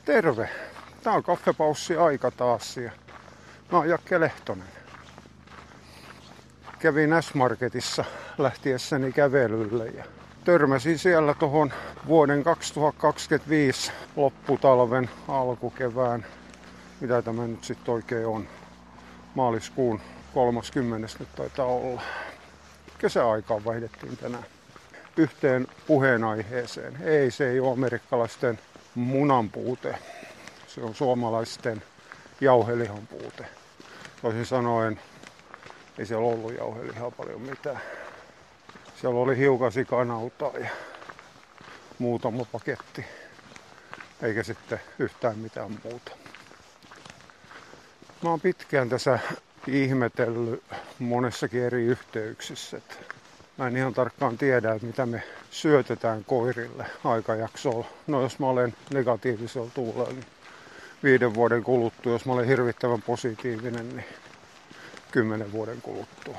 Terve! Tää on kaffepaussi aika taas ja mä oon Jakke Lehtonen. Kävin S-Marketissa lähtiessäni kävelylle ja törmäsin siellä tohon vuoden 2025 lopputalven alkukevään, mitä tämä nyt sitten oikein on, maaliskuun 30. nyt taitaa olla. Kesäaikaan vaihdettiin tänään yhteen puheenaiheeseen. Se ei ole amerikkalaisten munan puute, se on suomalaisten jauhelihan puute. Toisin sanoen, ei siellä ollut jauhelihaa paljon mitään. Siellä oli hiukan sikanautaa ja muutama paketti, eikä sitten yhtään mitään muuta. Mä oon pitkään tässä ihmetellyt monessakin eri yhteyksissä. Mä en ihan tarkkaan tiedä, että mitä me syötetään koirille aikajaksolla. No jos mä olen negatiivisella tuulella, niin 5 vuoden kuluttua. Jos mä olen hirvittävän positiivinen, niin 10 vuoden kuluttua.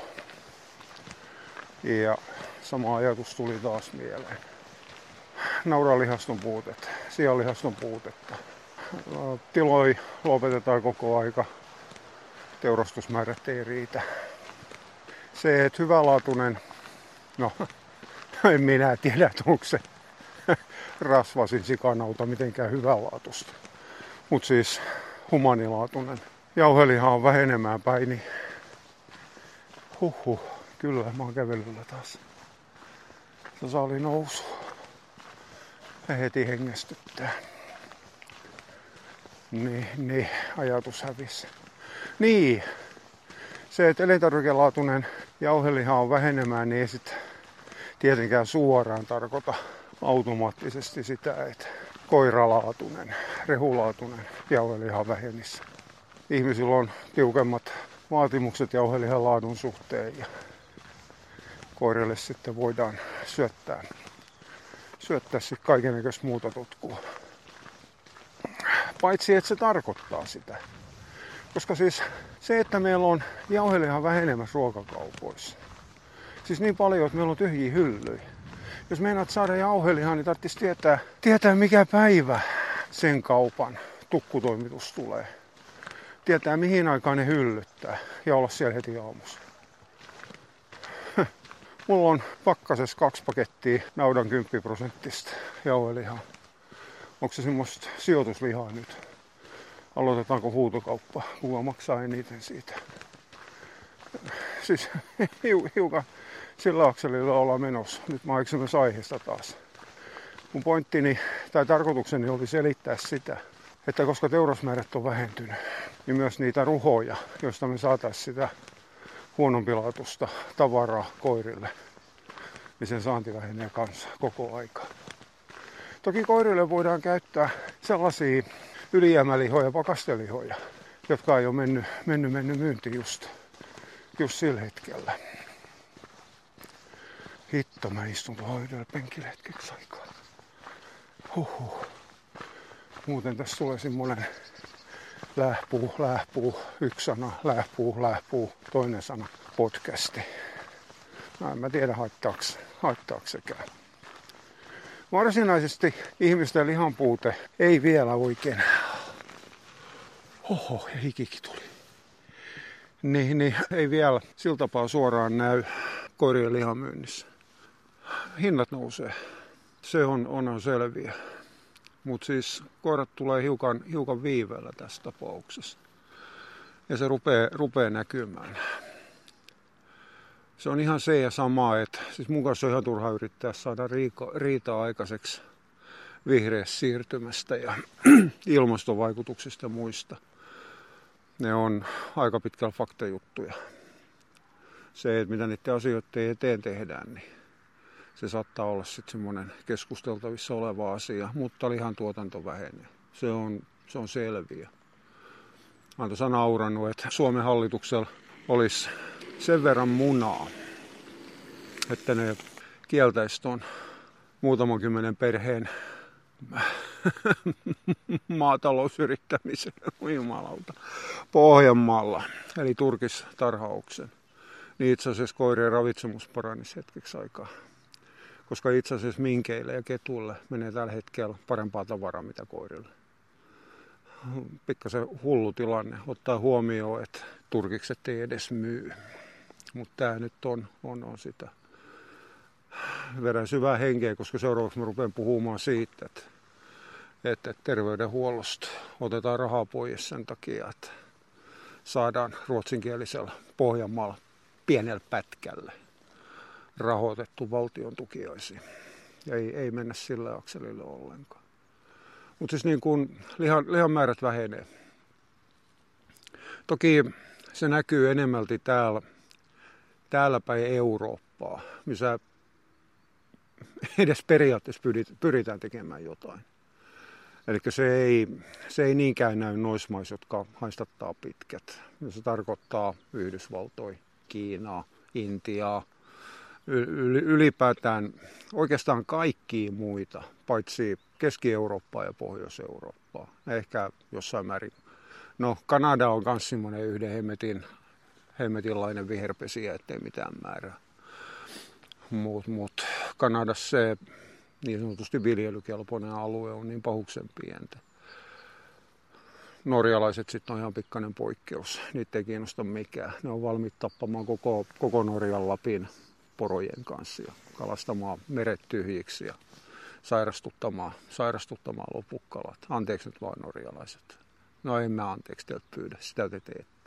Ja sama ajatus tuli taas mieleen. Naudanlihaston puutetta, sianlihaston puutetta. Tiloja lopetetaan koko aika. Teurastusmäärät ei riitä. Se, että hyvälaatuinen, no en minä tiedä, onko se rasvasin sikanauta mitenkään hyvänlaatuista. Mutta siis humanilaatuinen. Jauheliha on vähenemään päin, niin kyllä mä oon kävelyllä taas. Se oli nousu. Ja heti hengästyttää. Niin, ajatus hävisi. Niin, se, että elintarvikelaatuinen jauheliha on vähenemään, niin ei sit tietenkään suoraan tarkoita automaattisesti sitä, että koiralaatuinen, rehulaatuinen jauheliha vähenisi. Ihmisillä on tiukemmat vaatimukset jauhelihan laadun suhteen ja koirille sitten voidaan syöttää sitten kaikennäköistä muuta tutkua. Paitsi, että se tarkoittaa sitä. Koska siis se, että meillä on jauheliha vähenemässä ruokakaupoissa. Siis niin paljon, että meillä on tyhjiä hyllyjä. Jos meinaat saada jauhelihaa, niin tarvitsisi tietää mikä päivä sen kaupan tukkutoimitus tulee. Tietää mihin aikaan ne hyllyttää ja olla siellä heti aamussa. Mulla on pakkasessa 2 pakettia naudan 10% jauhelihaa. Onko se semmoista sijoituslihaa nyt? Aloitetaanko huutokauppa? Kuka maksaa eniten siitä? Siis hiukan sillä akselilla ollaan menossa. Nyt mä aikaisemmin aiheesta taas. Mun pointtini tai tarkoitukseni oli selittää sitä, että koska teurasmäärät on vähentynyt, niin myös niitä ruhoja, joista me saataisiin sitä huonompilaatuista tavaraa koirille, niin sen saanti vähenee kanssa koko aikaa. Toki koirille voidaan käyttää sellaisia ylijäämälihoja, pakastelihoja, jotka ei ole mennyt myyntiin just sillä hetkellä. Hitto, mä istun tuohon yhdellä penkillä hetkeksi aikaa. Muuten tässä tulee semmonen lähpuu, yksi sana, lähpuu, toinen sana, podcasti. En mä tiedä haittaako sekään. Varsinaisesti ihmisten lihanpuute ei vielä oikein. Ja hikikin tuli. Niin, ei vielä sillä tapaa suoraan näy koirien lihamyynnissä. Hinnat nousee. Se on selviä. Mutta siis koirat tulee hiukan viiveellä tässä tapauksessa. Ja se rupeaa näkymään. Se on ihan se ja sama, että siis mun kanssa on ihan turha yrittää saada riitaa aikaiseksi vihreästä siirtymästä ja ilmastovaikutuksista ja muista. Ne on aika pitkällä faktajuttuja. Se, että mitä niiden asioiden eteen tehdään, niin se saattaa olla sitten semmoinen keskusteltavissa oleva asia, mutta lihan tuotanto vähenee. Se on selviä. Mä oon tuossa naurannut, että Suomen hallituksella olisi sen verran munaa, että ne kieltäisi tuon muutaman 10 perheen maatalousyrittämisen jumalauta Pohjanmaalla, eli turkistarhauksen. Niin itse asiassa koirien ravitsemus paranisi hetkeksi aikaa. Koska itse asiassa minkeille ja ketuille menee tällä hetkellä parempaa tavaraa mitä koirille. pikkasen hullu tilanne, ottaa huomioon, että turkikset ei edes myy. Mutta tämä nyt on sitä. Vedän syvää henkeä, koska seuraavaksi mä rupean puhumaan siitä, että terveydenhuollosta otetaan rahaa pois sen takia, että saadaan ruotsinkielisellä Pohjanmaalla pienellä pätkällä rahoitettu valtion tukiaisiin. Ei mennä sillä akselille ollenkaan. Mutta siis niin kuin lihan määrät vähenee. Toki se näkyy enemmälti täällä päin Eurooppaa, missä edes periaatteessa pyritään tekemään jotain. Eli se ei niinkään näy noissa maissa, jotka haistattaa pitkät. Se tarkoittaa Yhdysvaltoja, Kiinaa, Intiaa, ylipäätään oikeastaan kaikkia muita, paitsi Keski-Eurooppaa ja Pohjois-Eurooppaa. Ehkä jossain määrin. No, Kanada on myös semmoinen yhden hemmetinlainen viherpesiä, ettei mitään määrää. Mut Kanadassa se niin sanotusti viljelykelpoinen alue on niin pahuksen pientä. Norjalaiset sitten on ihan pikkainen poikkeus. Niitä ei kiinnosta mikään. Ne on valmiit tappamaan koko Norjan Lapin porojen kanssa ja kalastamaan meret tyhjiksi ja sairastuttamaan lopukkalat. Anteeksi nyt vaan norjalaiset. No en mä anteeksi teiltä pyydä, sitä te teette.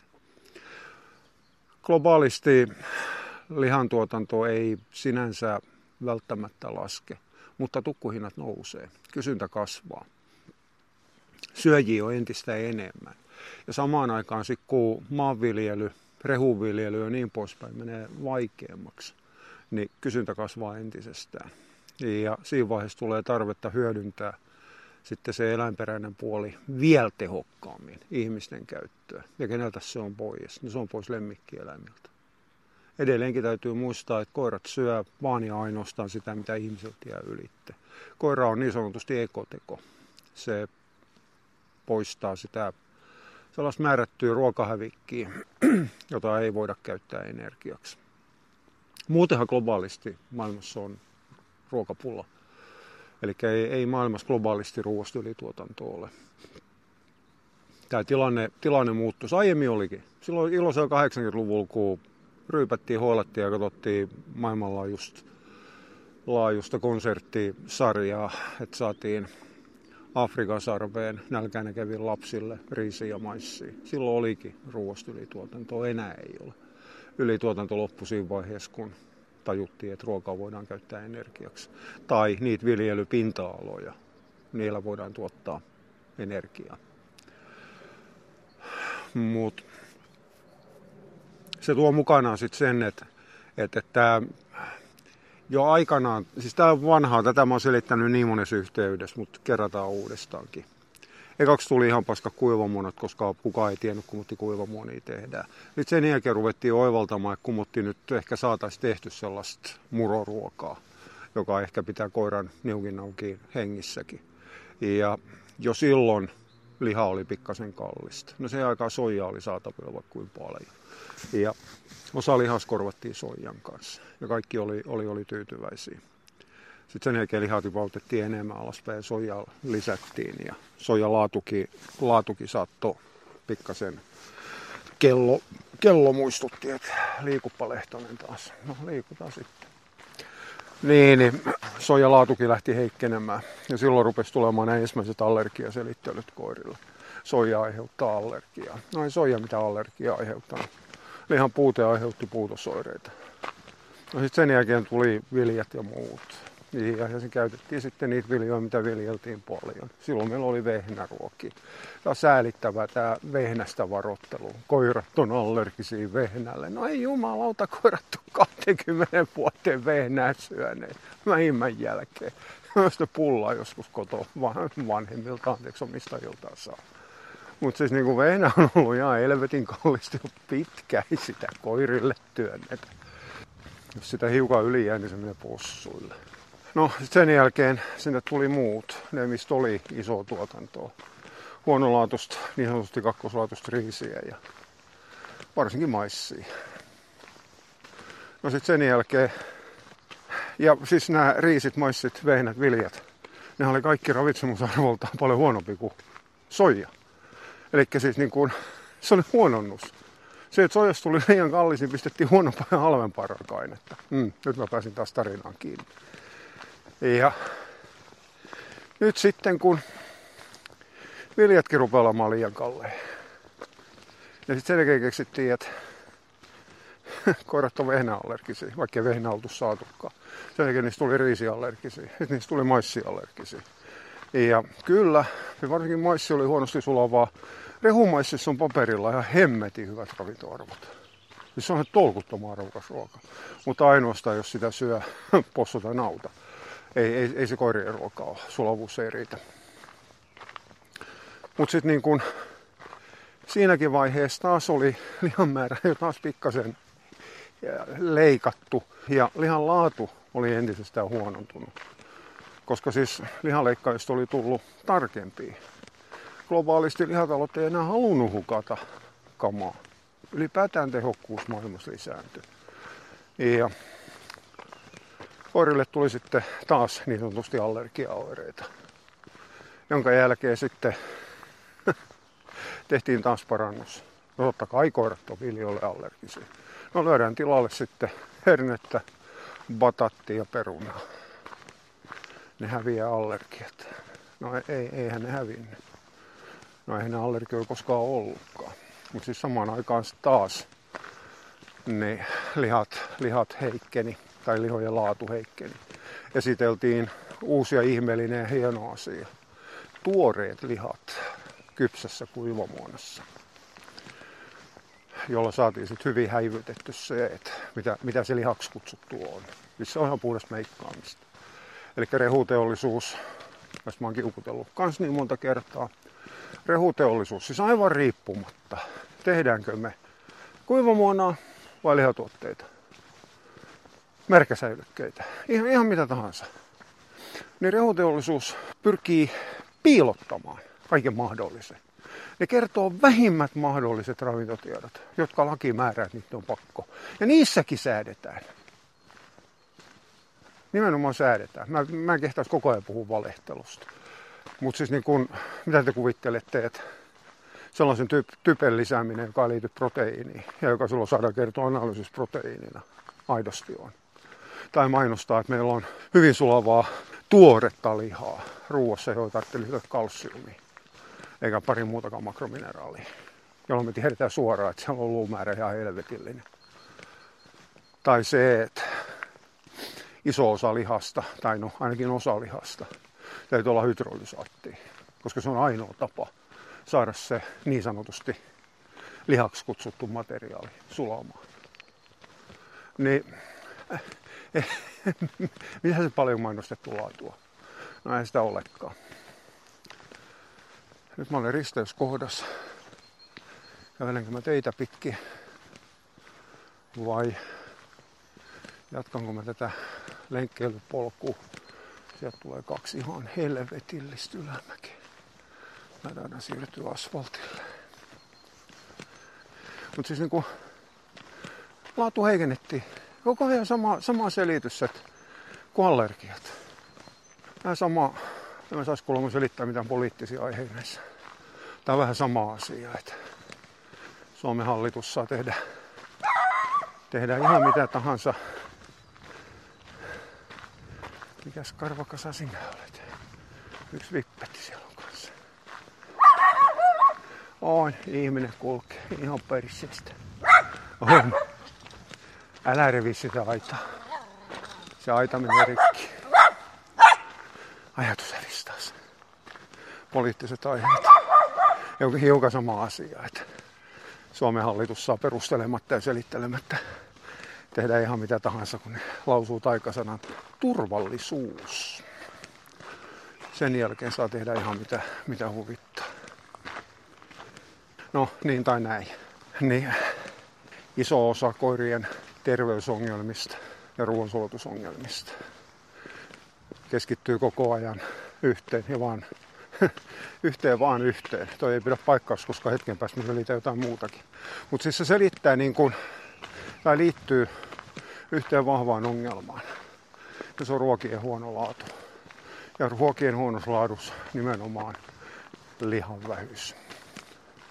Globaalisti lihantuotanto ei sinänsä välttämättä laske, mutta tukkuhinnat nousee, kysyntä kasvaa. Syöjiä on entistä enemmän. Ja samaan aikaan kun maanviljely, rehunviljely ja niin poispäin menee vaikeammaksi, niin kysyntä kasvaa entisestään. Ja siinä vaiheessa tulee tarvetta hyödyntää sitten se eläinperäinen puoli vielä tehokkaammin ihmisten käyttöön. Ja keneltä se on pois? No se on pois lemmikkieläimiltä. Edelleenkin täytyy muistaa, että koirat syö vaan ja ainoastaan sitä, mitä ihmisiltä jää ylitte. Koira on niin sanotusti ekoteko. Se poistaa sitä sellaista määrättyä ruokahävikkiä, jota ei voida käyttää energiaksi. Muutenhan globaalisti maailmassa on ruokapulla. Eli ei maailmassa globaalisti ruoasta ylituotantoa ole. Tämä tilanne muuttuisi. Aiemmin olikin. Silloin iloisella 80-luvulla, kun ryypättiin, hoilattiin ja katsottiin maailmanlaajuista konserttisarjaa, että saatiin Afrikan sarveen nälkäinen kävin lapsille riisiä ja maissia. Silloin olikin ruoasta ylituotantoa, enää ei ole. Ylituotanto loppui siinä vaiheessa, kun tajuttiin, että ruokaa voidaan käyttää energiaksi. Tai niitä viljelypinta-aloja, niillä voidaan tuottaa energiaa. Mut se tuo mukanaan sitten sen, että tämä jo aikanaan, siis tämä on vanhaa, tätä mä oon selittänyt niin monessa yhteydessä, mutta kerrataan uudestaankin. Ekaksi tuli ihan paska kuivamuonat, koska kukaan ei tiennyt, kummotti kuivamuonia tehdään. Nyt sen jälkeen ruvettiin oivaltamaan, että kummotti nyt ehkä saataisiin tehty sellaista muroruokaa, joka ehkä pitää koiran niukin hengissäkin. Ja jo silloin liha oli pikkasen kallista. No se aikaa soijaa oli saatavilla vaikka kuin paljon. Ja osa lihasta korvattiin soijan kanssa ja kaikki oli tyytyväisiä. Sitten sen jälkeen lihaa tipautettiin enemmän alaspäin ja soijaa lisättiin ja soijalaatukin saattoi pikkasen kello muistutti, että liikuppa Lehtonen taas. No liikutaan sitten. Niin soijalaatukin lähti heikkenemään ja silloin rupesi tulemaan ensimmäiset allergiaselittelyt koirille. Soija aiheuttaa allergiaa. No ei soija mitä allergiaa aiheuttaa. Lihan puute aiheutti puutosoireita. No sitten sen jälkeen tuli viljat ja muut. Ja se käytettiin sitten niitä viljoja, mitä viljeltiin paljon. Silloin meillä oli vehnäruokia. Tämä on säälittävää tämä vehnästä varoittelu. Koirat on allergisia vehnälle. No ei jumalauta, koirat on 20 vuoteen vehnää syöneet vähimmän jälkeen. Sitä pullaa joskus kotoa vanhemmilta, omistajiltaan saa. Mutta siis niin vehnä on ollut ihan helvetin kallista jo pitkään, ei sitä koirille työnnetä. Jos sitä hiukan yli jää, niin se menee possuille. No sen jälkeen sinne tuli muut, ne mistä oli iso tuotantoa. Huonolaatuista, niin sanotusti kakkoslaatuista riisiä ja varsinkin maissia. No sitten sen jälkeen, ja siis nämä riisit, maissit, vehnät, viljat, ne oli kaikki ravitsemusarvoltaan paljon huonompi kuin soija. Eli siis niin kuin, se oli huononnus. Se, että sojasta tuli liian kallis, niin pistettiin huonompaa ja halvempaa raaka-ainetta. Nyt mä pääsin taas tarinaan kiinni. Ja nyt sitten, kun viljatkin rupeaa olemaan liian kalleen. Ja sitten sen jälkeen keksittiin, että koirat on vehnäallergisia, vaikka ei vehnä oltu saatukaan. Sen jälkeen niistä tuli riisiallergisia, sitten niistä tuli maissiallergisia. Ja kyllä, varsinkin maissi oli huonosti sulavaa. Rehumaississa on paperilla ihan hemmetin hyvät ravintoarvot. Siis se on tolkuttoman arvokas ruoka. Mutta ainoastaan, jos sitä syö possu tai nauta. Ei se koirien ruoka ole. Sulavuus ei riitä. Mutta sitten niin kun siinäkin vaiheessa taas oli lihan määrä jo taas pikkasen leikattu. Ja lihan laatu oli entisestään huonontunut. Koska siis lihanleikkaajista oli tullut tarkempia. Globaalisti lihatalot ei enää halunnut hukata kamaa. Ylipäätään tehokkuus maailmassa lisääntyi. Ja koirille tuli sitten taas niin sanotusti allergiaoireita, jonka jälkeen sitten tehtiin taas parannus. No totta kai koirat on viljoille allergisia. No lyödään tilalle sitten hernettä, batattia ja perunaa. Ne häviää allergiat. No eihän ne hävinnyt. No eihän ne allergioita koskaan ollutkaan. Mutta siis samaan aikaan taas ne lihat heikkeni, tai lihojen laatu heikkeni. Esiteltiin uusia ihmeellinen ja hieno asia. Tuoreet lihat kypsässä kuivamuonassa, jolla saatiin sitten hyvin häivytetty se, että mitä se lihaksi kutsuttu on. Siis se on ihan puhdasta meikkaamista. Eli rehuteollisuus, jos mä oon kiukutellut kans niin monta kertaa. Rehuteollisuus, siis aivan riippumatta, tehdäänkö me kuivamuonaa vai lihatuotteita, märkäsäilykkeitä, ihan mitä tahansa. Niin rehuteollisuus pyrkii piilottamaan kaiken mahdollisen. Ne kertoo vähimmät mahdolliset ravintotiedot, jotka laki määrää, että niitä on pakko. Ja niissäkin säädetään. Nimenomaan säädetään. Mä en kehtaisi koko ajan puhua valehtelusta. Mutta siis niin kun, mitä te kuvittelette, että sellaisen typen lisääminen, joka liittyy proteiiniin ja joka silloin saadaan kertoa analyysisproteiinina, aidosti on. Tai mainostaa, että meillä on hyvin sulavaa tuoretta lihaa ruoassa, johon tarvitsee lisätä kalsiumia, eikä pari muutakaan makromineraalia, jolloin me tiedetään suoraan, että siellä on luumäärä ihan helvetillinen. Tai se, että iso osa lihasta, tai no ainakin osa lihasta, täytyy olla hydrolysaattia, koska se on ainoa tapa saada se niin sanotusti lihaksi kutsuttu materiaali sulamaan. Niin, mitä se paljon mainostettu laatua? No ei sitä olekaan. Nyt mä olen risteyskohdassa. Kävelenkö mä teitä pitkin vai jatkanko mä tätä lenkkeilypolkua? Sieltä tulee 2 ihan helvetillistä ylämäkeä. Mä taidan siirtyä asfaltille. Mutta siis niinku laatu heikennettiin. Koko ajan sama selitys, että kuin allergiat. Vähän sama, en saisi kuulemma selittää mitään poliittisia aiheita näissä. Tämä on vähän sama asia, että Suomen hallitus saa tehdä ihan mitä tahansa. Mikäs karvakasa sinä olet? Yksi vippetti siellä on kanssa. On, ihminen kulkee ihan perseestä. On. Älä revi sitä aitaa. Se aita menee rikki. Ajatus taas. Poliittiset aiheet. Hiukan sama asia, että Suomen hallitus saa perustelematta ja selittelemättä tehdä ihan mitä tahansa, kun ne lausuu taikasanan turvallisuus. Sen jälkeen saa tehdä ihan mitä huvittaa. No niin tai näin. Niin, iso osa koirien terveysongelmista ja ruoansulatusongelmista keskittyy koko ajan yhteen ja yhteen. Toi ei pidä paikkaus, koska hetken päästä me selitään jotain muutakin. Mutta siis se selittää tai liittyy yhteen vahvaan ongelmaan. Ja se on ruokien huono laatu. Ja ruokien huonossa laadussa nimenomaan lihan vähyys.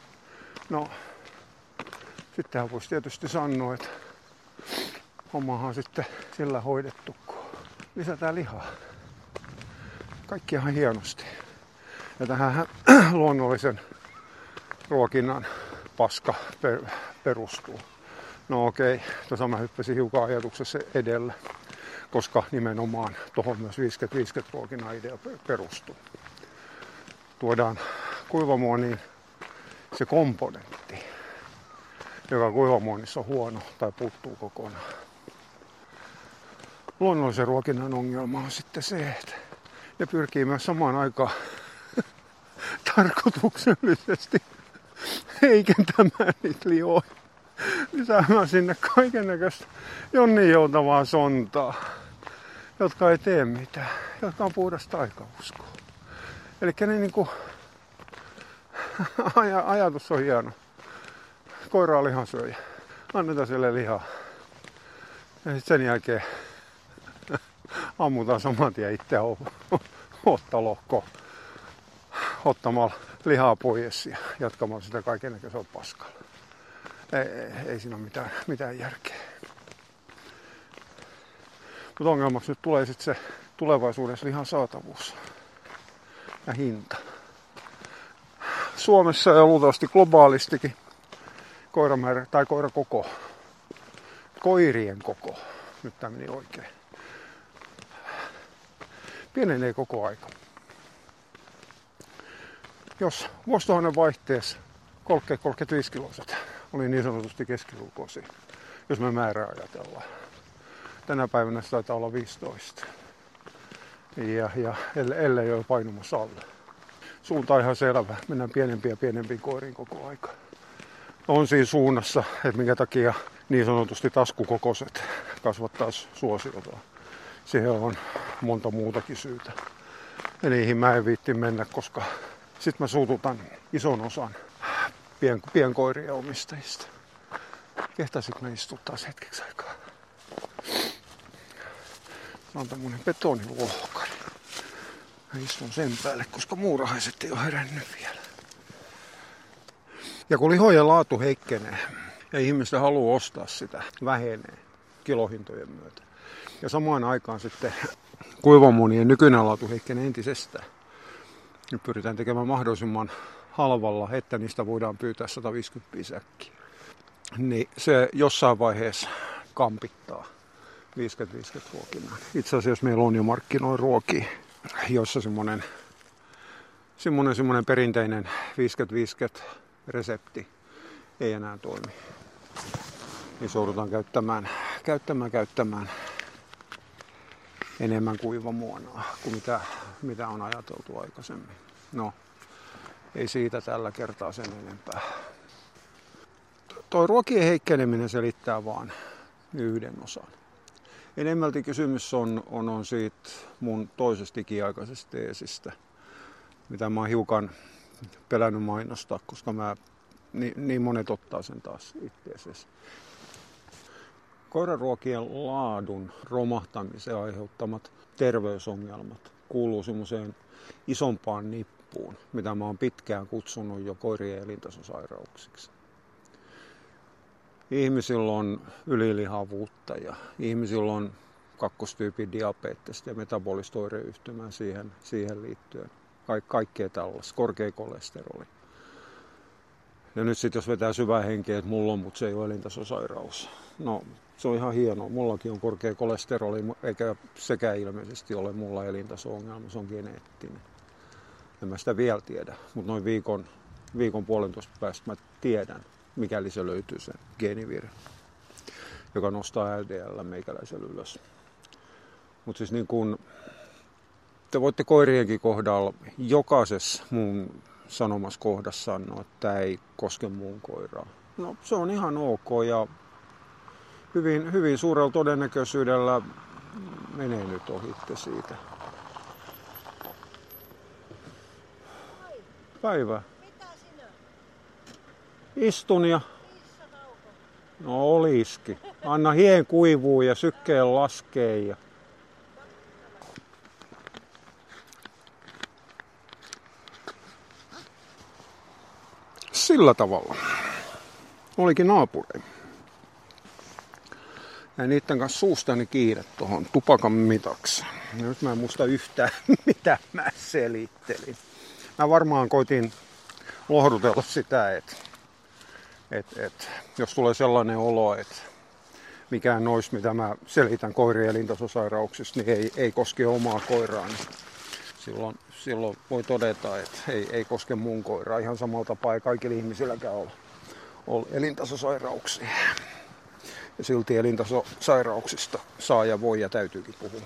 No, sittenhän voisi tietysti sanoa, että hommahan on sitten sillä hoidettu, kun lisätään lihaa. Kaikki ihan hienosti. Ja tähän luonnollisen ruokinnan paska perustuu. No okei, tuossa mä hyppäsin hiukan ajatuksessa edellä, koska nimenomaan tuohon myös 50-50 ruokinnan idea perustuu. Tuodaan kuivamuoniin se komponentti, joka kuivamuonissa on huono tai puuttuu kokonaan. Luonnollisen ruokinnan ongelma on sitten se, että ne pyrkii myös samaan aikaan tarkoituksellisesti heikentämään niitä lihoja. Lisäämään sinne kaikennäköistä jonninjoutavaa sontaa, jotka ei tee mitään, jotka on puhdasta taikauskoa. Elikkä ne niinku ajatus on hieno. Koira on lihansyöjä. Annetaan sille lihaa. Ja sitten sen jälkeen ammutaan saman tien itseä ottalohkoon ottamalla lihaa pois ja jatkamalla sitä kaikennäköisellä paskalla. Ei siinä ole mitään järkeä. Mutta ongelmaksi nyt tulee sitten se tulevaisuudessa lihan saatavuus ja hinta. Suomessa ja luultavasti globaalistikin koiramäärä tai koirakoko, koirien koko, nyt tämä meni oikein, pienenee koko aika. Jos vuosituhannen vaihteessa 30-35 kiloiset oli niin sanotusti keskilukuisia, jos me määrää ajatellaan. Tänä päivänä se taitaa olla 15. Ja ellei ole painumassa alle. Suunta on ihan selvä. Mennään pienempiin ja pienempiin koiriin koko aika. On siinä suunnassa, että minkä takia niin sanotusti taskukokoiset kasvattaa suosiota. Siihen on monta muutakin syytä. Ja niihin mä en viitti mennä, koska sit mä suututan ison osan pienkoirien omistajista. Kehtaisit mä istua taas hetkeksi aikaa. Se on tämmönen betonilohkari. Mä istun sen päälle, koska muurahaiset ei ole herännyt vielä. Ja kun lihojen laatu heikkenee ja ihmisten halu ostaa sitä vähenee kilohintojen myötä. Ja samaan aikaan sitten kuivamuonien nykyinen laatu heikkenee entisestään. Nyt pyritään tekemään mahdollisimman halvalla, että niistä voidaan pyytää 150 säkkiä. Niin se jossain vaiheessa kampittaa 50-50 ruokinnan. Itse asiassa meillä on jo markkinoilla ruokia, jossa semmoinen perinteinen 50-50 resepti ei enää toimi. Niin joudutaan käyttämään enemmän kuivamuonaa kuin mitä on ajateltu aikaisemmin. No, ei siitä tällä kertaa sen enempää. Toi ruokien heikkeneminen selittää vaan yhden osan. Enemmälti kysymys on siitä mun toisesta ikiaikaisesta teesistä, mitä mä oon hiukan pelännyt mainostaa, koska niin monet ottaa sen taas itseasiassa. Koiraruokien laadun romahtamisen aiheuttamat terveysongelmat kuuluu semmoiseen isompaan nippuun, mitä mä oon pitkään kutsunut jo koirien elintasosairauksiksi. Ihmisillä on ylilihavuutta ja ihmisillä on kakkostyypin diabeettista ja metabolista oireyhtymää siihen liittyen. Kaikkea tällaista, korkea kolesteroli. Ja nyt sitten jos vetää syvää henkeä, että mulla on, mutta se ei ole elintasosairaus. No, se on ihan hienoa. Mullakin on korkea kolesteroli, eikä sekään ilmeisesti ole mulla elintaso-ongelma, se on geneettinen. En mä sitä vielä tiedä, mutta noin viikon puolentoista päästä mä tiedän, mikäli se löytyy sen geenivirhe, joka nostaa LDL meikäläisellä ylös. Mutta siis niin kun te voitte koirienkin kohdalla jokaisessa mun sanomassa kohdassa sanoa, että tämä ei koske mun koiraa. No se on ihan ok ja hyvin suurella todennäköisyydellä menee nyt ohitte siitä. Päivä. Mitä sinä? Istun ja... No olisikin. Anna hien kuivuu ja sykkeen laskee ja... Sillä tavalla. olikin naapuri. Ja niiden kanssa suustani kiinni tuohon tupakan mitaksi. Ja nyt mä en muista yhtään, mitä mä selittelin. Mä varmaan koitin lohdutella sitä, että jos tulee sellainen olo, että mikään noista, mitä mä selitän koirien elintasosairauksista, niin ei koske omaa koiraa. Niin silloin voi todeta, että ei koske mun koiraa. Ihan samalla tapaa ei kaikilla ihmisilläkään ole elintasosairauksia. Ja silti elintasosairauksista saa ja voi ja täytyykin puhua.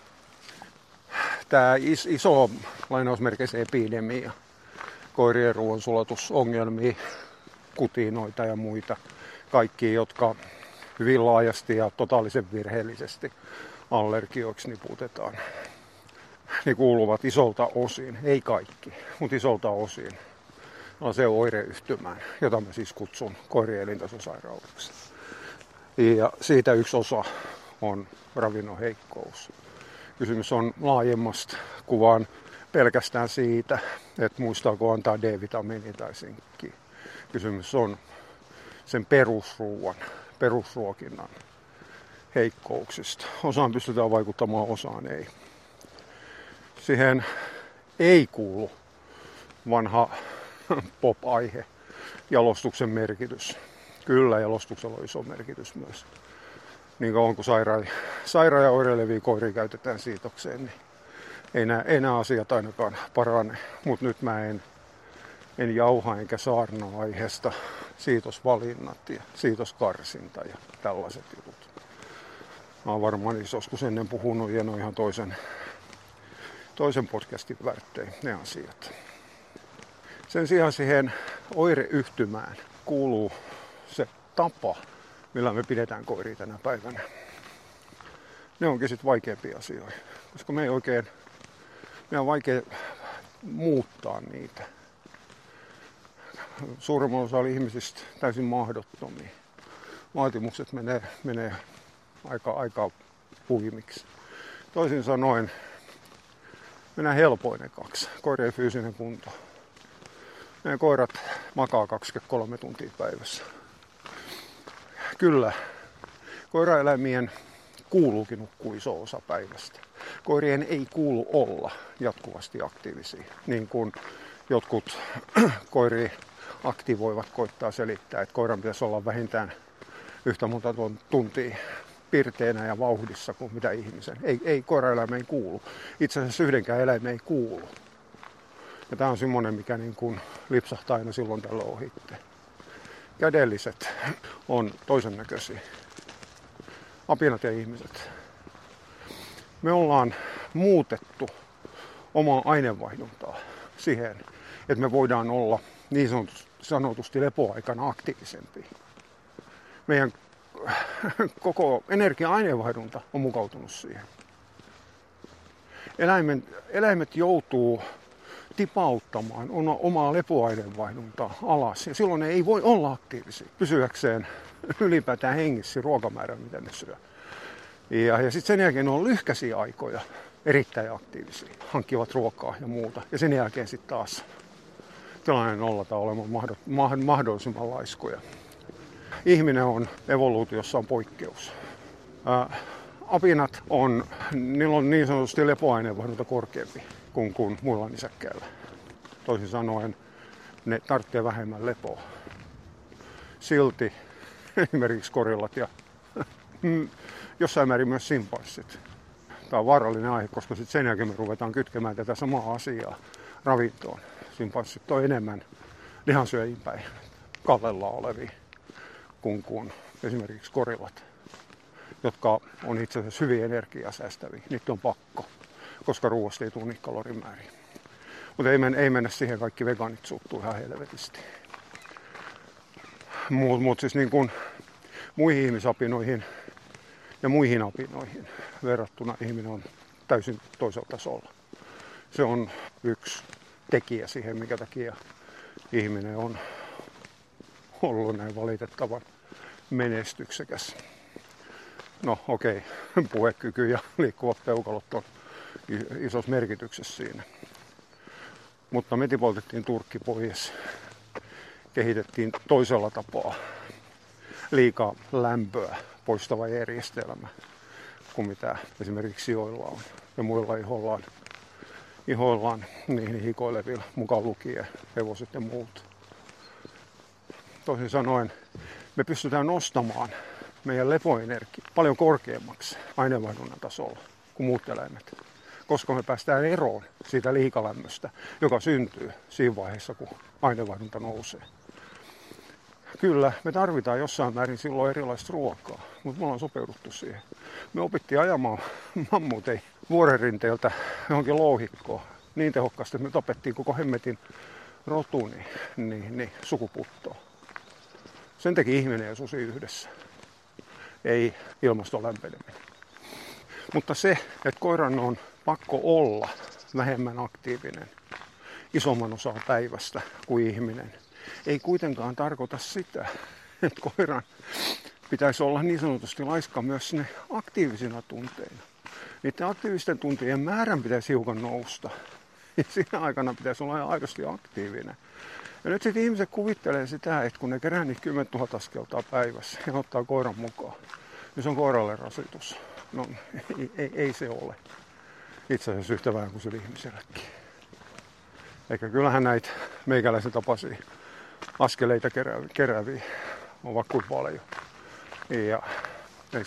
Tämä iso lainausmerkeissä epidemia, koirien ruoansulatusongelmia, kutinoita ja muita, kaikki, jotka hyvin laajasti ja totaalisen virheellisesti allergioiksi niputetaan, ne kuuluvat isolta osin, ei kaikki, mutta isolta osin se oireyhtymään, jota mä siis kutsun koirien elintasosairaudeksi. Ja siitä yksi osa on ravinnon heikkous. Kysymys on laajemmasta kuvaan pelkästään siitä, että muistaako antaa D-vitamiini tai sinkkiä. Kysymys on sen perusruokinnan heikkouksista. Osaan pystytään vaikuttamaan, osaan ei. Siihen ei kuulu vanha pop-aihe, jalostuksen merkitys. Kyllä, jalostuksella on iso merkitys myös. Niin kauan kuin sairaan ja oireilevia koiria käytetään siitokseen, niin ei nämä asiat ainakaan parane. Mutta nyt mä en jauha enkä saarnaa aiheesta siitosvalinnat ja siitoskarsinta ja tällaiset jutut. Mä oon varmaan joskus ennen puhunut ja ne on ihan toisen podcastin värttein ne asiat. Sen sijaan siihen oireyhtymään kuuluu se tapa, millä me pidetään koiria tänä päivänä. Ne onkin sitten vaikeampia asioita, koska meidän on vaikea muuttaa niitä. Suurimman osalla ihmisistä täysin mahdottomia. Vaatimukset menee aika huimiksi. Toisin sanoen mennään helpoin ekaksi. Koirien fyysinen kunto. Meidän koirat makaa 23 tuntia päivässä. Kyllä, koiraeläimien kuuluukin nukkua iso osa päivästä. Koirien ei kuulu olla jatkuvasti aktiivisia, niin kuin jotkut koiria aktivoivat koittaa selittää, että koiran pitäisi olla vähintään yhtä monta tuntia pirteänä ja vauhdissa kuin mitä ihmisen. Ei koiraeläimeen kuulu. Itse asiassa yhdenkään eläimeen ei kuulu. Ja tämä on semmoinen, mikä niin kuin lipsahtaa aina silloin tällä ohitte. Kädelliset on toisen näköisiä. Apinat ja ihmiset. Me ollaan muutettu omaa aineenvaihduntaa siihen, että me voidaan olla niin sanotusti lepoaikana aktiivisempia. Meidän koko energia-aineenvaihdunta on mukautunut siihen. Eläimet joutuu tipauttamaan omaa lepoaineenvaihduntaa alas. Ja silloin ne ei voi olla aktiivisia pysyäkseen ylipäätään hengissä ruokamäärän, mitä ne syö. Ja sitten sen jälkeen ne on lyhkäisiä aikoja erittäin aktiivisia. Hankkivat ruokaa ja muuta. Ja sen jälkeen sitten taas tilanne nollataan olemaan mahdollisimman laiskoja. Ihminen on evoluutiossaan poikkeus. Apinat niillä on niin sanotusti lepoaineenvaihdunta korkeampi kuin muilla nisäkkäillä. Toisin sanoen ne tarvitsee vähemmän lepoa. Silti esimerkiksi korillat ja jossain määrin myös simpanssit. Tämä on vaarallinen aihe, koska sitten sen jälkeen me ruvetaan kytkemään tätä samaa asiaa ravintoon. Simpanssit on enemmän lihansyöjiin päin kallella olevia kuin esimerkiksi korillat, jotka on itse asiassa hyvin energiaa säästäviä. Niitä on pakko, koska ruoasta ei tule niitä kalorimääriä. Mutta ei mennä siihen, kaikki vegaanit suuttuu ihan helvetisti. Mutta siis niin kuin muihin ihmisapinoihin ja muihin apinoihin verrattuna ihminen on täysin toisella tasolla. Se on yksi tekijä siihen, minkä takia ihminen on ollut näin valitettavan menestyksekäs. No okei, puhekyky ja liikkuvat peukalot on isossa merkityksessä siinä. Mutta me tipoltettiin turkki pois, kehitettiin toisella tapaa liikaa lämpöä poistava järjestelmä kuin mitä esimerkiksi joilla on ja muilla ihoillaan niihin hikoilevilla, mukaan lukien hevoset ja muut. Toisin sanoen me pystytään nostamaan meidän lepoenergia paljon korkeammaksi aineenvaihdunnan tasolla kuin muut eläimet, koska me päästään eroon siitä liikalämmöstä, joka syntyy siinä vaiheessa, kun aineenvaihdunta nousee. Kyllä, me tarvitaan jossain määrin silloin erilaista ruokaa, mutta me ollaan sopeuduttu siihen. Me opittiin ajamaan mammuteja vuorenrinteeltä johonkin louhikkoon niin tehokkaasti, että me tapettiin koko hemmetin rotu niin sukupuuttoon. Sen teki ihminen ja susi yhdessä, ei ilmaston lämpeneminen. Mutta se, että koiran on pakko olla vähemmän aktiivinen isomman osan päivästä kuin ihminen, ei kuitenkaan tarkoita sitä, että koiran pitäisi olla niin sanotusti laiska myös sinne aktiivisina tunteina. Niiden aktiivisten tuntien määrän pitäisi hiukan nousta. Ja siinä aikana pitäisi olla aidosti aktiivinen. Ja nyt sitten ihmiset kuvittelee sitä, että kun ne kerää niitä 10 000 askeltaa päivässä ja ottaa koiran mukaan, niin se on koiralle rasitus. No ei se ole. Itse asiassa yhtä vähän kuin se ihmisellekin. Eikä kyllähän näitä meikäläisen tapaisia askeleita kerääviä on vaikka kuin paljon. Ja ei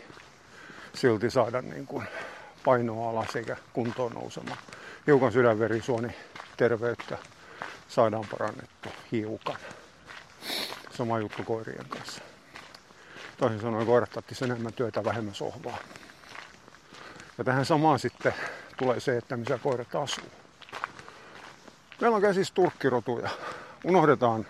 silti saada niin kuin painoa alas eikä kuntoon nousemaan. Hiukan sydänverisuoni terveyttä saadaan parannettu hiukan. Sama juttu koirien kanssa. Toisin sanoen koirat tarvitsisi enemmän työtä, vähemmän sohvaa. Ja tähän samaan sitten tulee se, että missä koirat asuu. Meillä on käsissä turkkirotuja. Unohdetaan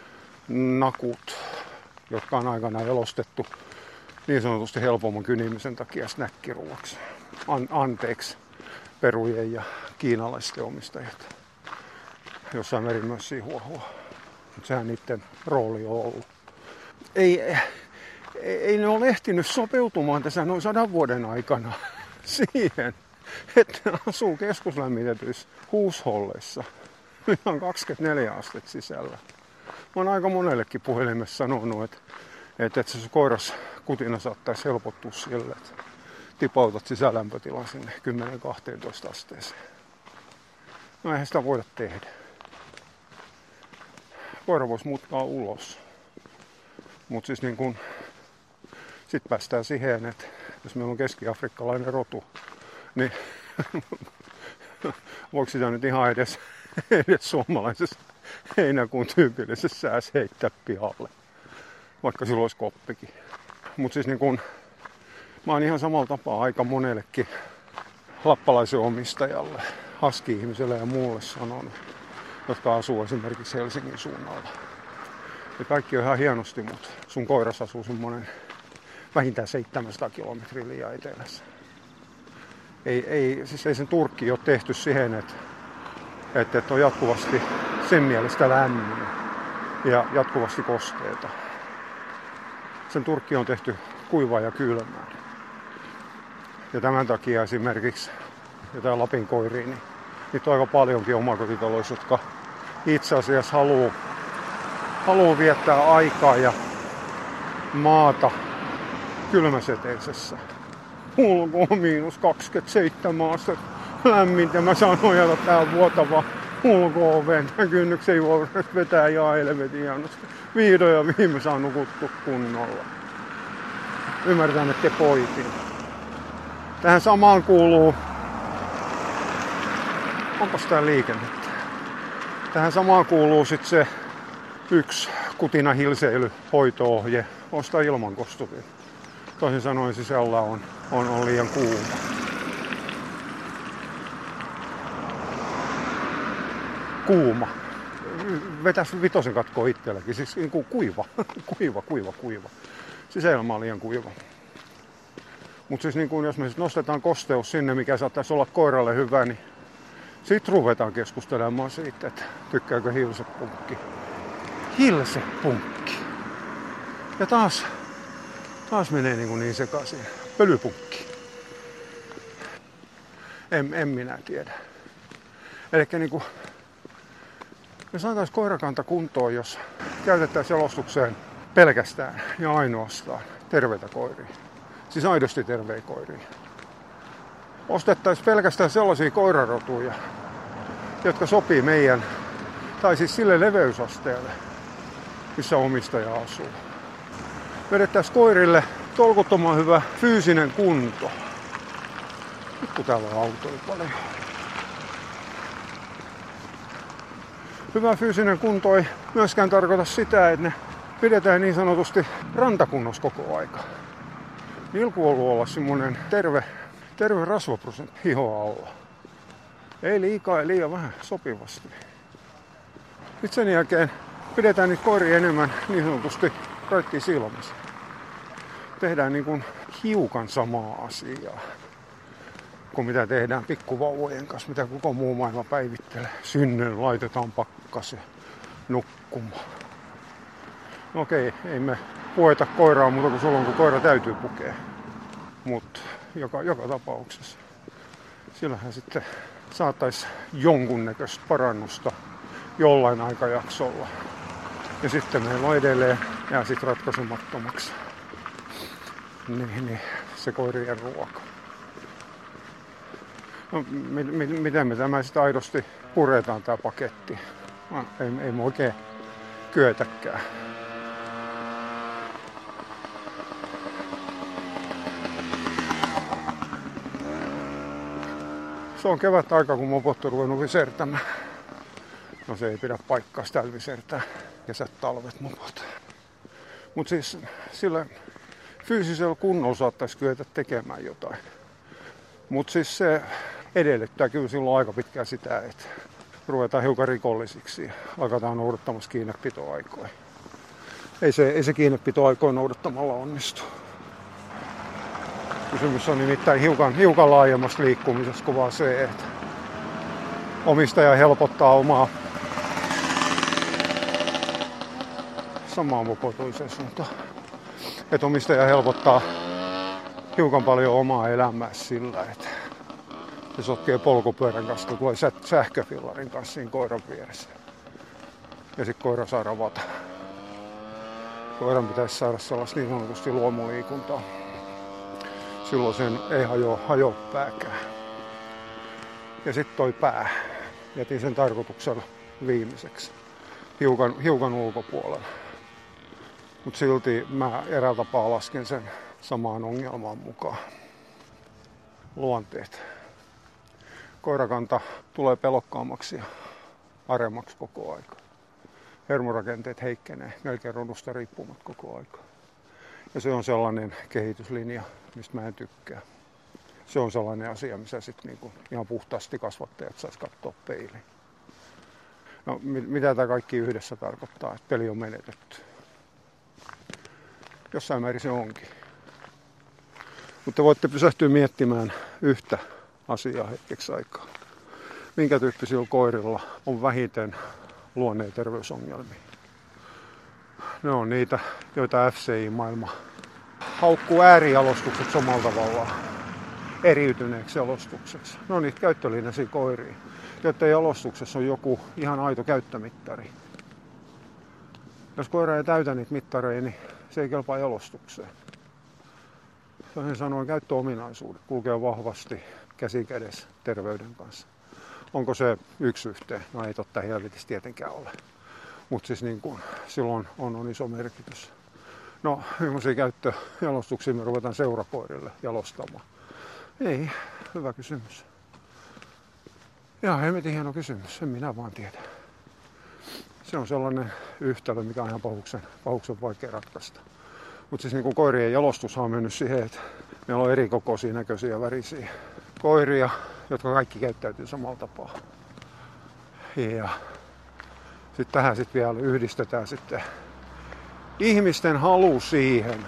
nakut, jotka on aikanaan elostettu niin sanotusti helpomman kynimisen takia snäkkiruuaksi. Anteeksi perujen ja kiinalaisten omistajat. Jossain määrin myös sihuahua. Mutta sehän niiden rooli on ollut. Ei ne ole ehtinyt sopeutumaan tässä noin 100 vuoden aikana siihen, että ne asuu keskuslämmitetyissä huusholleissa. Nyt on 24 astetta sisällä. Mä oon aika monellekin puhelimessa sanonut, että se koiras kutina saattaisi helpottua sille, että tipautat sisälämpötilan sinne 10-12 asteeseen. No eihän sitä voida tehdä. Koira voisi muuttaa ulos. Mutta siis niin kun sitten päästään siihen, että jos meillä on keski-afrikkalainen rotu, niin voiko sitä nyt ihan edes suomalaisessa heinäkuun tyypillisessä säässä heittää pihalle, vaikka sillä olisi koppikin. Mutta siis niin kun, mä oon ihan samalla tapaa aika monellekin lappalaisen omistajalle, haski-ihmiselle ja muulle sanonut, jotka asuu esimerkiksi Helsingin suunnalla. Ja kaikki on ihan hienosti, mutta sun koiras asuu semmoinen vähintään 700 kilometriä liian etelässä. Ei sen turkki ole tehty siihen, että on jatkuvasti sen mielestä lämmin ja jatkuvasti kosteita. Sen turkki on tehty kuivaa ja kylmää. Ja tämän takia esimerkiksi jotain Lapin koiria, niin niitä on aika paljonkin omakotitaloissa, jotka itse asiassa haluaa viettää aikaa ja maata kylmäseteisessä. Ulko on -27 astetta lämmintä. Mä saan nojata tähän vuotavaan ulko-oveen. Tämän kynnyksen juovuudesta vetää ihan helvetin hienosti. Vihdoin ja viime saa nukuttua kunnolla. Ymmärrän, että te poikin. Tähän samaan kuuluu... Onpas tää liikennettä? Tähän samaan kuuluu sit se yksi kutina hilseily hoito-ohje. Ostaa ilmankostuvin. Toisin sanoen sisällä on liian kuuma. Kuuma. Vetäis vitosen katkoa itselläkin. Siis niin kuin kuiva. kuiva. Sisäilma on liian kuiva. Mutta siis niin kuin jos me sit nostetaan kosteus sinne, mikä saattaisi olla koiralle hyvä, niin sitten ruvetaan keskustelemaan siitä, että tykkääkö hilsepunkki. Hilsepunkki. Ja taas menee niin sekaisin. Pölypunkki. En minä tiedä. Elikkä niin me saataisiin koirakanta kuntoon, jos käytettäisiin jalostukseen pelkästään ja ainoastaan terveitä koiria. Siis aidosti terveitä koiria. Ostettaisiin pelkästään sellaisia koirarotuja, jotka sopii meidän, tai siis sille leveysasteelle, missä omistaja asuu. Vedettäisiin koirille tolkuttoman hyvä fyysinen kunto. Nyt kun täällä on autoja paljon. Hyvä fyysinen kunto ei myöskään tarkoita sitä, että ne pidetään niin sanotusti rantakunnossa koko aika. Niillä kuuluu olla semmoinen terve rasvaprosentti hihoa alla. Ei liikaa ja liian vähän, sopivasti. Nyt sen jälkeen pidetään niitä koiria enemmän niin sanotusti raittiin silmässä. Tehdään niin kuin hiukan samaa asiaa kuin mitä tehdään pikkuvauvojen kanssa, mitä koko muu maailma päivittelee. Synnyin laitetaan pakkaseen nukkumaan. Okei, ei me pueta koiraa muuta kuin silloin, kun koira täytyy pukea. Mutta joka tapauksessa. Sillähän sitten saattaisi jonkunnäköistä parannusta jollain aikajaksolla. Ja sitten meillä on edelleen jää sitten ratkaisemattomaksi niin, se koirien ruoka. No, miten me tämä sitten aidosti puretaan tämä paketti? No, ei me oikein kyetäkään. Se on kevät aika, kun mopot on ruvennut visertämään. No se ei pidä paikkaa, täällä visertää kesät, talvet, mopot. Mutta siis sillä fyysisellä kunnolla saattaisi kyetä tekemään jotain. Mutta siis se edellyttää kyllä silloin aika pitkään sitä, että ruvetaan hiukan rikollisiksi ja alkataan noudattamassa kiinnepitoaikoja. Ei se kiinnepitoaikoja noudattamalla onnistu. Kysymys on nimittäin hiukan laajemmasta liikkumisesta kuin vaan se, että omistaja helpottaa omaa samaa mopotuiseen suuntaan. Että omistaja helpottaa hiukan paljon omaa elämää sillä, että se sotkee polkupyörän kanssa, kun tulee sähköfillarin kanssa siinä koiran vieressä. Ja sitten koira saa ravata. Koiran pitäisi saada sellaista niin sanotusti luomuliikuntaa. Silloin sen ei hajoa pääkään. Ja sitten toi pää. Jätin sen tarkoituksella viimeiseksi. Hiukan ulkopuolella. Mutta silti mä eräällä tapaa lasken sen samaan ongelmaan mukaan. Luonteet. Koirakanta tulee pelokkaammaksi ja aremmaksi koko aika. Hermorakenteet heikkenee melkein rodusta riippumatta koko aika. Ja se on sellainen kehityslinja, mistä mä en tykkää. Se on sellainen asia, missä sitten niinku ihan puhtaasti kasvattajat sais katsoa peiliin. No, mitä tämä kaikki yhdessä tarkoittaa, että peli on menetetty? Jossain määrin se onkin. Mutta voitte pysähtyä miettimään yhtä asiaa hetkeksi aikaa. Minkä tyyppisillä koirilla on vähiten luonne- ja terveysongelmia? Ne on niitä, joita FCI-maailma haukkuu äärijalostukset samalla tavallaan eriytyneeksi jalostukseksi. Ne on niitä käyttölinjaisia koiria, joiden jalostuksessa on joku ihan aito käyttömittari. Jos koira ei täytä niitä mittareja, niin se ei kelpaa jalostukseen. Toisin sanoen käyttöominaisuudet kulkee vahvasti käsi kädessä terveyden kanssa. Onko se yksi yhteen? No ei totta helvetissä tietenkään ole. Mutta siis niin kun, silloin on iso merkitys. No, millaisia käyttöjalostuksia me ruvetaan seurakoirille jalostamaan? Ei, hyvä kysymys. Ihan hemmetin hieno kysymys, en minä vaan tiedä. Se on sellainen yhtälö, mikä on ihan pahuksen vaikea ratkaista. Mutta siis niin koirien jalostus on mennyt siihen, että meillä on eri kokoisia, näköisiä ja värisiä koiria, jotka kaikki käyttäytyy samalla tapaa. Ja sitten tähän sitten vielä yhdistetään sitten ihmisten halu siihen,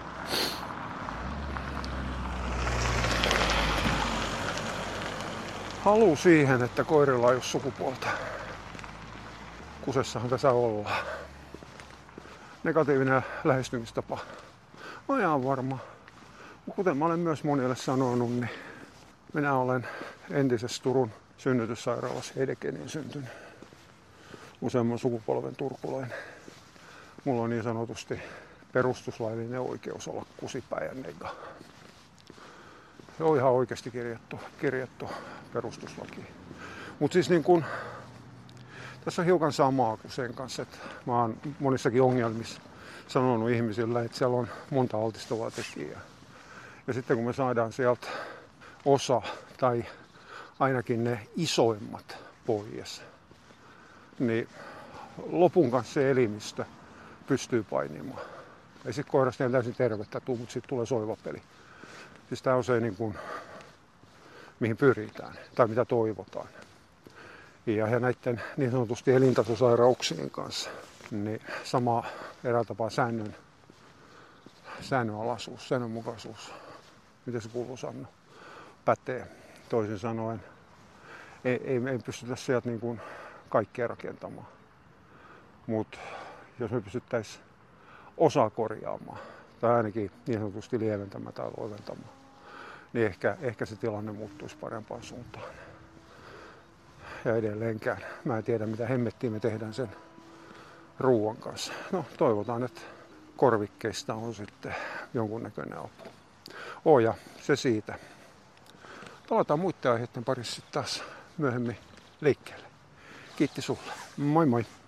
että koirilla ei ole sukupuolta. Kusessahan tässä ollaan. Negatiivinen lähestymistapa. Mä ihan varma. Kuten mä olen myös monille sanonut, niin minä olen entisessä Turun synnytyssairaalassa Hedekeniin syntynyt. Useamman sukupolven turkulainen. mulla on niin sanotusti perustuslaillinen oikeus olla kusipäinen nega. Se on ihan oikeasti kirjattu perustuslakiin. Mutta siis niin kun, tässä on hiukan samaa kuin sen kanssa, että mä oon monissakin ongelmissa sanonut ihmisille, että siellä on monta altistavaa tekijää. Ja sitten kun me saadaan sieltä osa tai ainakin ne isoimmat pois, niin lopun kanssa se elimistö pystyy painimaan. Ei sitten koirasta ihan täysin tervettä tule, mutta sitten tulee soivapeli. Siis tämä on se, niin kuin, mihin pyritään tai mitä toivotaan. Ja näiden niin sanotusti elintasosairauksien kanssa niin sama eräällä tapaa säännönalaisuus, säännönmukaisuus, miten se kuuluu sanoa, pätee. Toisin sanoen ei pystytä sieltä niin kuin kaikkea rakentamaan. Mutta jos me pystyttäisiin osaa korjaamaan tai ainakin niin sanotusti lieventämään tai loiventamaan, niin ehkä se tilanne muuttuisi parempaan suuntaan. Ja edelleenkään mä en tiedä, mitä hemmettiä me tehdään sen ruoan kanssa. No, toivotaan, että korvikkeista on sitten jonkunnäköinen apu. Ja se siitä. Palataan muiden aiheiden parissa taas myöhemmin liikkeelle. Kiitti sulle. Moi moi.